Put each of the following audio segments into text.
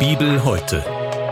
Bibel heute.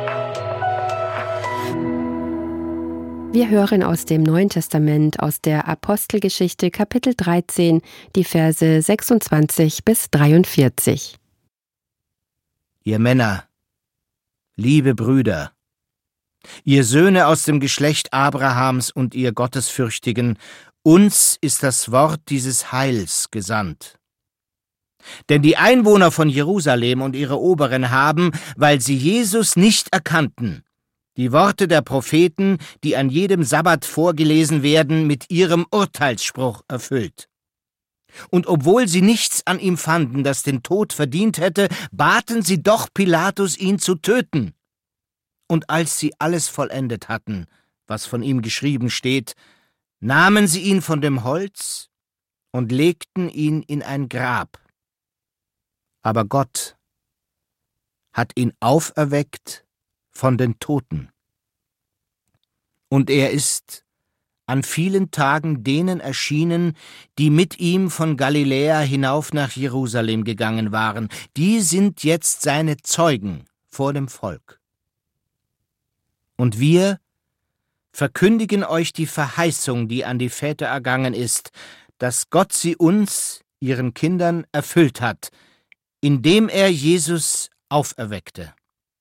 Wir hören aus dem Neuen Testament, aus der Apostelgeschichte Kapitel 13, die Verse 26 bis 43. Ihr Männer, liebe Brüder, ihr Söhne aus dem Geschlecht Abrahams und ihr Gottesfürchtigen, uns ist das Wort dieses Heils gesandt. Denn die Einwohner von Jerusalem und ihre Oberen haben, weil sie Jesus nicht erkannten, die Worte der Propheten, die an jedem Sabbat vorgelesen werden, mit ihrem Urteilsspruch erfüllt. Und obwohl sie nichts an ihm fanden, das den Tod verdient hätte, baten sie doch Pilatus, ihn zu töten. Und als sie alles vollendet hatten, was von ihm geschrieben steht, nahmen sie ihn von dem Holz und legten ihn in ein Grab. Aber Gott hat ihn auferweckt von den Toten. Und er ist an vielen Tagen denen erschienen, die mit ihm von Galiläa hinauf nach Jerusalem gegangen waren. Die sind jetzt seine Zeugen vor dem Volk. Und wir verkündigen euch die Verheißung, die an die Väter ergangen ist, dass Gott sie uns, ihren Kindern, erfüllt hat, indem er Jesus auferweckte.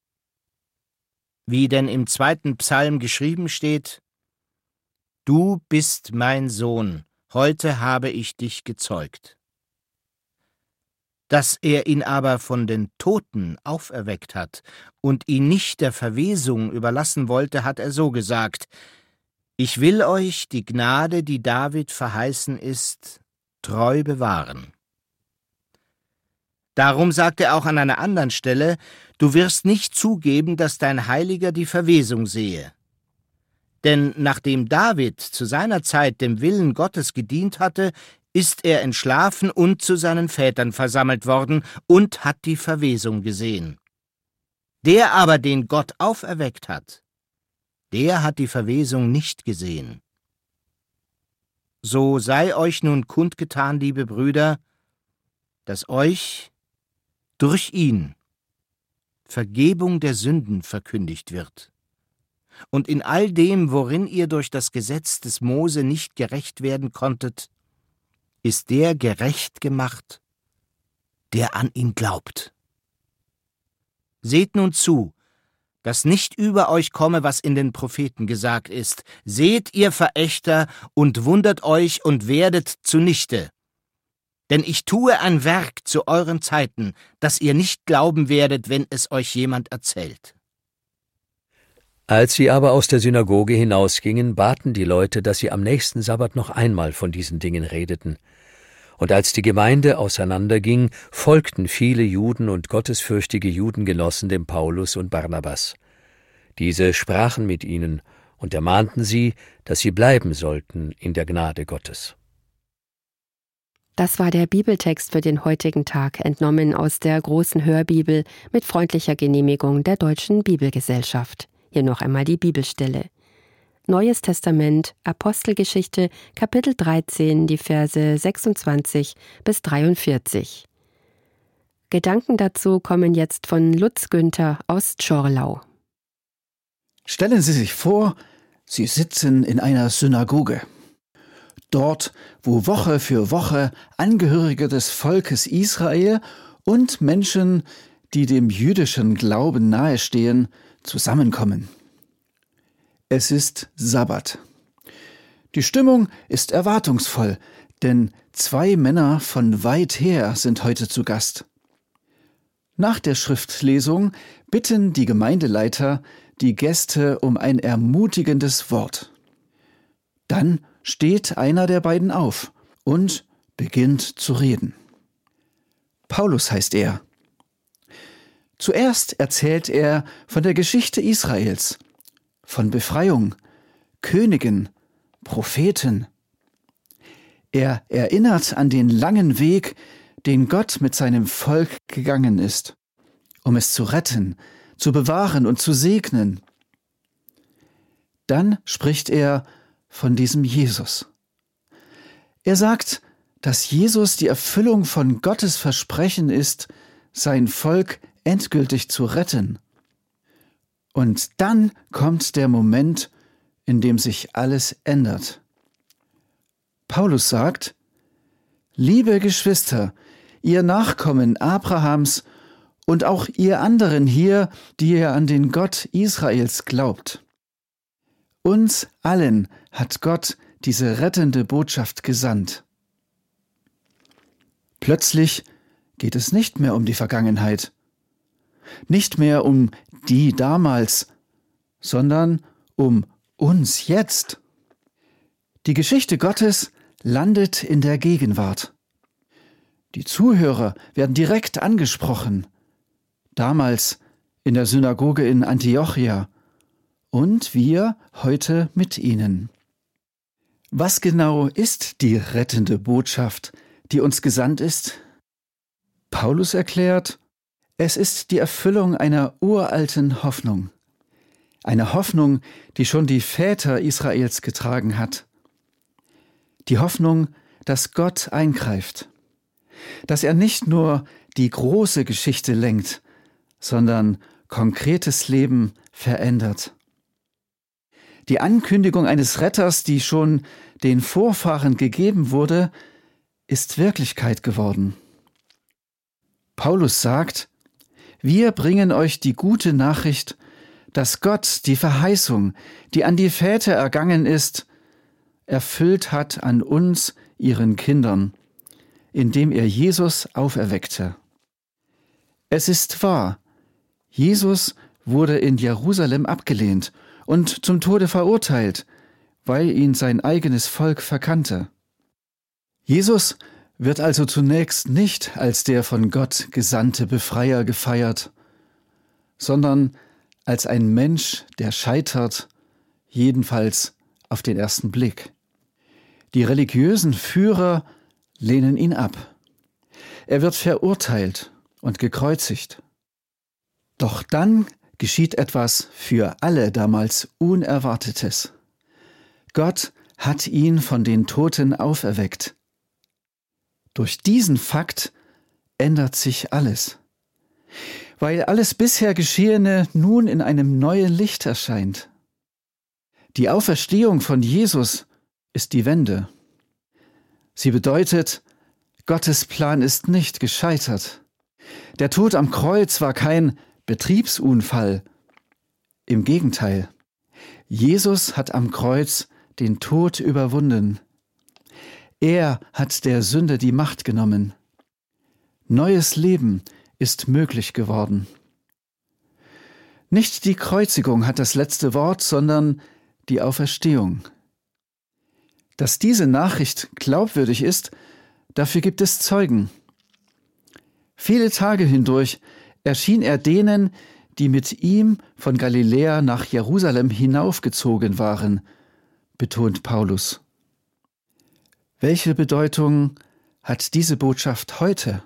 Wie denn im 2. Psalm geschrieben steht: Du bist mein Sohn, heute habe ich dich gezeugt. Dass er ihn aber von den Toten auferweckt hat und ihn nicht der Verwesung überlassen wollte, hat er so gesagt: Ich will euch die Gnade, die David verheißen ist, treu bewahren. Darum sagt er auch an einer anderen Stelle: Du wirst nicht zugeben, dass dein Heiliger die Verwesung sehe. Denn nachdem David zu seiner Zeit dem Willen Gottes gedient hatte, ist er entschlafen und zu seinen Vätern versammelt worden und hat die Verwesung gesehen. Der aber, den Gott auferweckt hat, der hat die Verwesung nicht gesehen. So sei euch nun kundgetan, liebe Brüder, dass euch durch ihn Vergebung der Sünden verkündigt wird. Und in all dem, worin ihr durch das Gesetz des Mose nicht gerecht werden konntet, ist der gerecht gemacht, der an ihn glaubt. Seht nun zu, dass nicht über euch komme, was in den Propheten gesagt ist. Seht, ihr Verächter, und wundert euch und werdet zunichte. Denn ich tue ein Werk zu euren Zeiten, das ihr nicht glauben werdet, wenn es euch jemand erzählt. Als sie aber aus der Synagoge hinausgingen, baten die Leute, dass sie am nächsten Sabbat noch einmal von diesen Dingen redeten. Und als die Gemeinde auseinanderging, folgten viele Juden und gottesfürchtige Judengenossen dem Paulus und Barnabas. Diese sprachen mit ihnen und ermahnten sie, dass sie bleiben sollten in der Gnade Gottes. Das war der Bibeltext für den heutigen Tag, entnommen aus der großen Hörbibel mit freundlicher Genehmigung der Deutschen Bibelgesellschaft. Hier noch einmal die Bibelstelle. Neues Testament, Apostelgeschichte, Kapitel 13, die Verse 26 bis 43. Gedanken dazu kommen jetzt von Lutz Günther aus Tschorlau. Stellen Sie sich vor, Sie sitzen in einer Synagoge. Dort, wo Woche für Woche Angehörige des Volkes Israel und Menschen, die dem jüdischen Glauben nahestehen, zusammenkommen. Es ist Sabbat. Die Stimmung ist erwartungsvoll, denn 2 Männer von weit her sind heute zu Gast. Nach der Schriftlesung bitten die Gemeindeleiter die Gäste um ein ermutigendes Wort. Dann steht einer der beiden auf und beginnt zu reden. Paulus heißt er. Zuerst erzählt er von der Geschichte Israels, von Befreiung, Königen, Propheten. Er erinnert an den langen Weg, den Gott mit seinem Volk gegangen ist, um es zu retten, zu bewahren und zu segnen. Dann spricht er von diesem Jesus. Er sagt, dass Jesus die Erfüllung von Gottes Versprechen ist, sein Volk endgültig zu retten. Und dann kommt der Moment, in dem sich alles ändert. Paulus sagt: Liebe Geschwister, ihr Nachkommen Abrahams und auch ihr anderen hier, die ihr an den Gott Israels glaubt. Uns allen hat Gott diese rettende Botschaft gesandt. Plötzlich geht es nicht mehr um die Vergangenheit, nicht mehr um die damals, sondern um uns jetzt. Die Geschichte Gottes landet in der Gegenwart. Die Zuhörer werden direkt angesprochen, damals in der Synagoge in Antiochia und wir heute mit ihnen. Was genau ist die rettende Botschaft, die uns gesandt ist? Paulus erklärt, es ist die Erfüllung einer uralten Hoffnung. Eine Hoffnung, die schon die Väter Israels getragen hat. Die Hoffnung, dass Gott eingreift. Dass er nicht nur die große Geschichte lenkt, sondern konkretes Leben verändert. Die Ankündigung eines Retters, die schon den Vorfahren gegeben wurde, ist Wirklichkeit geworden. Paulus sagt, wir bringen euch die gute Nachricht, dass Gott die Verheißung, die an die Väter ergangen ist, erfüllt hat an uns, ihren Kindern, indem er Jesus auferweckte. Es ist wahr, Jesus wurde in Jerusalem abgelehnt und zum Tode verurteilt, weil ihn sein eigenes Volk verkannte. Jesus wird also zunächst nicht als der von Gott gesandte Befreier gefeiert, sondern als ein Mensch, der scheitert, jedenfalls auf den ersten Blick. Die religiösen Führer lehnen ihn ab. Er wird verurteilt und gekreuzigt. Doch dann geschieht etwas für alle damals Unerwartetes. Gott hat ihn von den Toten auferweckt. Durch diesen Fakt ändert sich alles, weil alles bisher Geschehene nun in einem neuen Licht erscheint. Die Auferstehung von Jesus ist die Wende. Sie bedeutet, Gottes Plan ist nicht gescheitert. Der Tod am Kreuz war kein Betriebsunfall. Im Gegenteil, Jesus hat am Kreuz den Tod überwunden. Er hat der Sünde die Macht genommen. Neues Leben ist möglich geworden. Nicht die Kreuzigung hat das letzte Wort, sondern die Auferstehung. Dass diese Nachricht glaubwürdig ist, dafür gibt es Zeugen. Viele Tage hindurch erschien er denen, die mit ihm von Galiläa nach Jerusalem hinaufgezogen waren, betont Paulus. Welche Bedeutung hat diese Botschaft heute?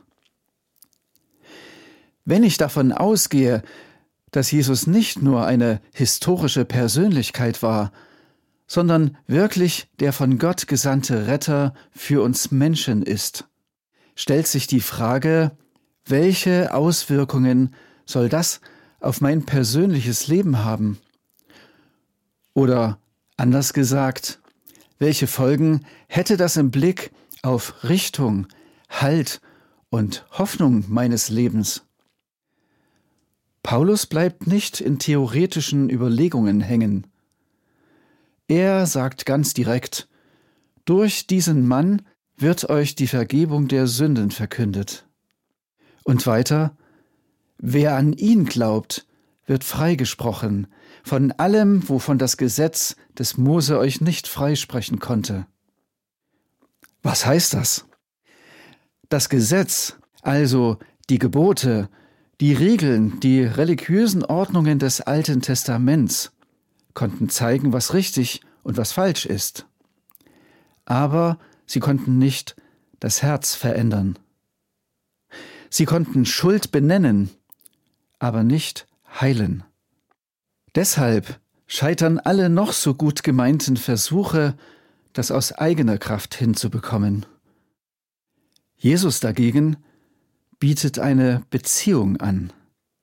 Wenn ich davon ausgehe, dass Jesus nicht nur eine historische Persönlichkeit war, sondern wirklich der von Gott gesandte Retter für uns Menschen ist, stellt sich die Frage, welche Auswirkungen soll das auf mein persönliches Leben haben? Oder anders gesagt, welche Folgen hätte das im Blick auf Richtung, Halt und Hoffnung meines Lebens? Paulus bleibt nicht in theoretischen Überlegungen hängen. Er sagt ganz direkt, durch diesen Mann wird euch die Vergebung der Sünden verkündet. Und weiter, wer an ihn glaubt, wird freigesprochen von allem, wovon das Gesetz des Mose euch nicht freisprechen konnte. Was heißt das? Das Gesetz, also die Gebote, die Regeln, die religiösen Ordnungen des Alten Testaments, konnten zeigen, was richtig und was falsch ist. Aber sie konnten nicht das Herz verändern. Sie konnten Schuld benennen, aber nicht heilen. Deshalb scheitern alle noch so gut gemeinten Versuche, das aus eigener Kraft hinzubekommen. Jesus dagegen bietet eine Beziehung an.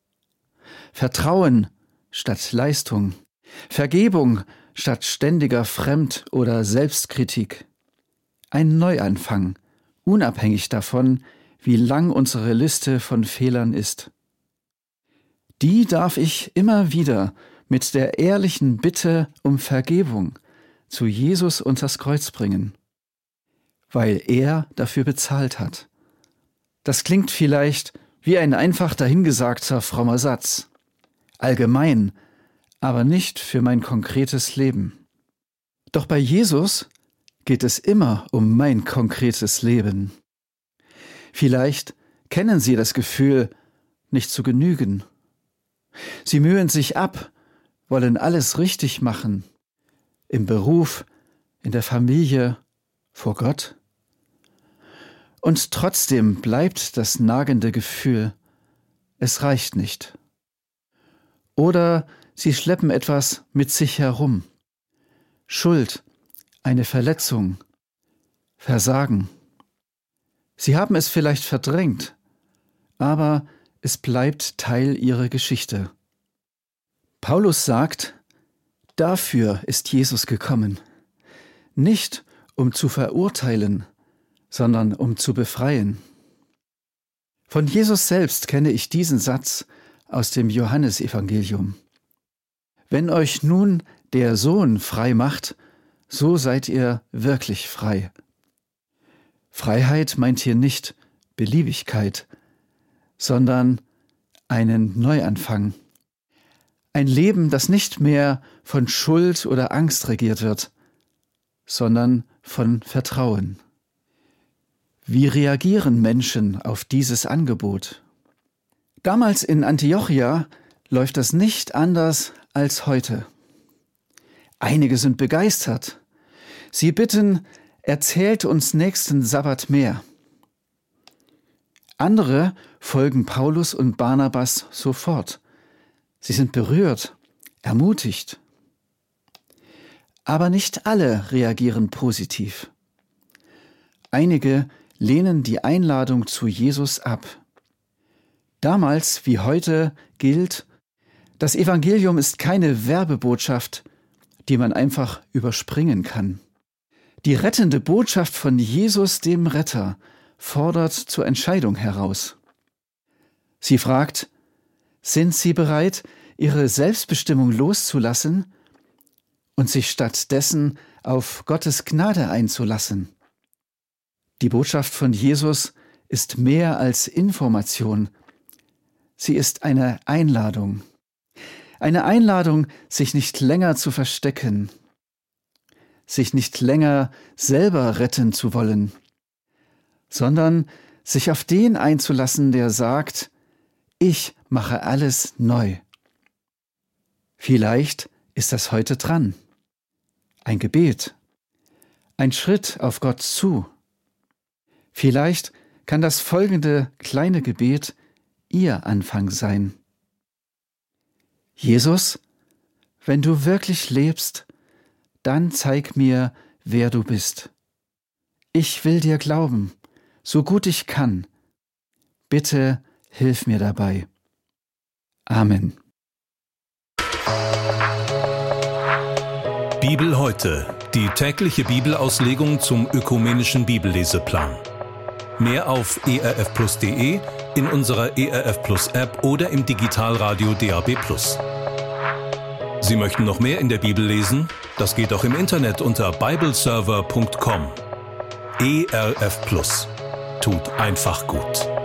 Vertrauen statt Leistung, Vergebung statt ständiger Fremd- oder Selbstkritik. Ein Neuanfang, unabhängig davon, wie lang unsere Liste von Fehlern ist. Die darf ich immer wieder mit der ehrlichen Bitte um Vergebung zu Jesus unters Kreuz bringen, weil er dafür bezahlt hat. Das klingt vielleicht wie ein einfach dahingesagter frommer Satz, allgemein, aber nicht für mein konkretes Leben. Doch bei Jesus geht es immer um mein konkretes Leben. Vielleicht kennen Sie das Gefühl, nicht zu genügen. Sie mühen sich ab, wollen alles richtig machen, im Beruf, in der Familie, vor Gott. Und trotzdem bleibt das nagende Gefühl, es reicht nicht. Oder Sie schleppen etwas mit sich herum. Schuld, eine Verletzung, Versagen. Sie haben es vielleicht verdrängt, aber es bleibt Teil Ihrer Geschichte. Paulus sagt, dafür ist Jesus gekommen, nicht um zu verurteilen, sondern um zu befreien. Von Jesus selbst kenne ich diesen Satz aus dem Johannesevangelium. Wenn euch nun der Sohn frei macht, so seid ihr wirklich frei. Freiheit meint hier nicht Beliebigkeit, sondern einen Neuanfang. Ein Leben, das nicht mehr von Schuld oder Angst regiert wird, sondern von Vertrauen. Wie reagieren Menschen auf dieses Angebot? Damals in Antiochia läuft das nicht anders als heute. Einige sind begeistert. Sie bitten, erzählt uns nächsten Sabbat mehr. Andere folgen Paulus und Barnabas sofort. Sie sind berührt, ermutigt. Aber nicht alle reagieren positiv. Einige lehnen die Einladung zu Jesus ab. Damals wie heute gilt, das Evangelium ist keine Werbebotschaft, die man einfach überspringen kann. Die rettende Botschaft von Jesus, dem Retter, fordert zur Entscheidung heraus. Sie fragt, sind Sie bereit, Ihre Selbstbestimmung loszulassen und sich stattdessen auf Gottes Gnade einzulassen? Die Botschaft von Jesus ist mehr als Information. Sie ist eine Einladung. Eine Einladung, sich nicht länger zu verstecken, sich nicht länger selber retten zu wollen, sondern sich auf den einzulassen, der sagt, ich mache alles neu. Vielleicht ist das heute dran. Ein Gebet, ein Schritt auf Gott zu. Vielleicht kann das folgende kleine Gebet Ihr Anfang sein. Jesus, wenn du wirklich lebst, dann zeig mir, wer du bist. Ich will dir glauben, so gut ich kann. Bitte hilf mir dabei. Amen. Bibel heute, die tägliche Bibelauslegung zum ökumenischen Bibelleseplan. Mehr auf erfplus.de, in unserer ERF Plus App oder im Digitalradio DAB+. Sie möchten noch mehr in der Bibel lesen? Das geht auch im Internet unter bibleserver.com. ERF Plus. Tut einfach gut.